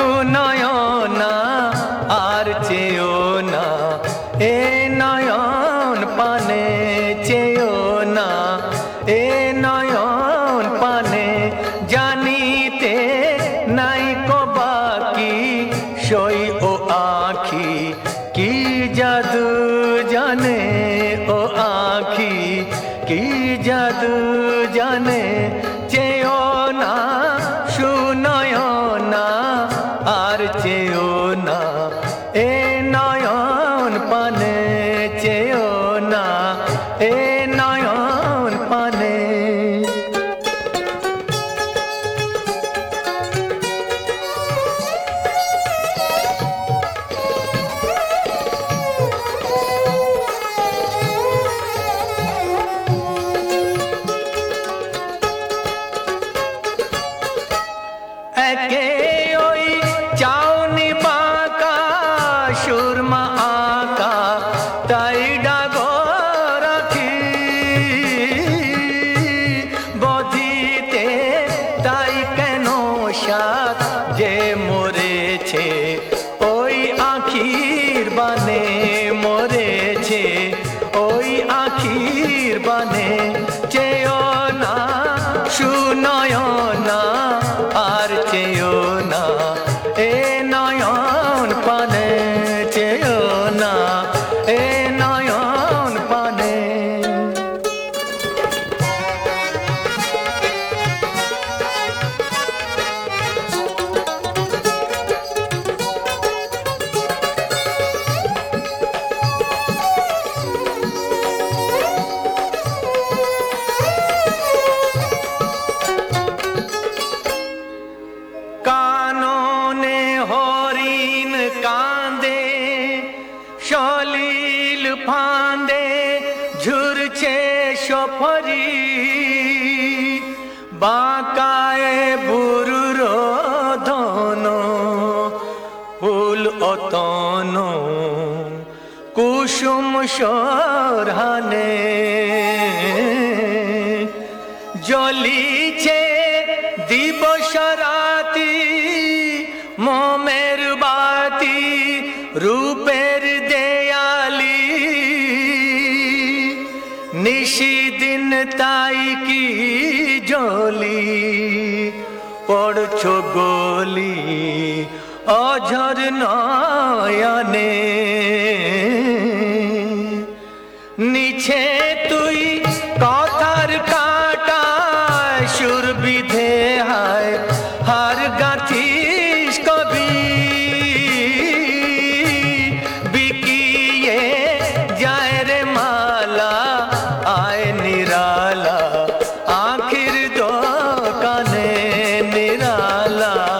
নয়না আর চেয়েও না, এ নয়ন পানে চেয়েও না, এ নয়ন পানে জানিতে নাই কো বাকি সই ও আখি কি জাদু জানে, ও আখি কি জাদু জানে। চেয়েও না সুনয়না আর চেয়েও না, এ নয়ন পানে চেয়েও না, এ নয়ন পানে। একে ওই চাউনি বাঁকা সুরমা আঁকা তাই ডাগো রাখি, বধিতে তাই কেন সাত যে মরেছে ওই আখির বানে, মরেছে ওই আখির বানে। চেয়েও না সুনয়না আর চেয়েও না, এ নয়ন পানে চেয়েও না, এ নয়ন পানে। কাননে হরিণ কাঁদে সলিল ফাঁদে ঝুরছে সফরি, বাঁকায় বুরুর ধন ফুল অতন কুসুম সরহানে। জ্বলিছে দিবস রাতি মোমের বাতি রূপের দেয়ালি, নিশিদিন তাই কি জ্বলি পড়ছো গলি অঝর নয়নে। নিছে তুই কথার কাটা সুর বিধে হায় হার গাথিস কবি, বিকিয়ে যায় রে মালা আয় নিরালা আখির দোকানে নিরালা।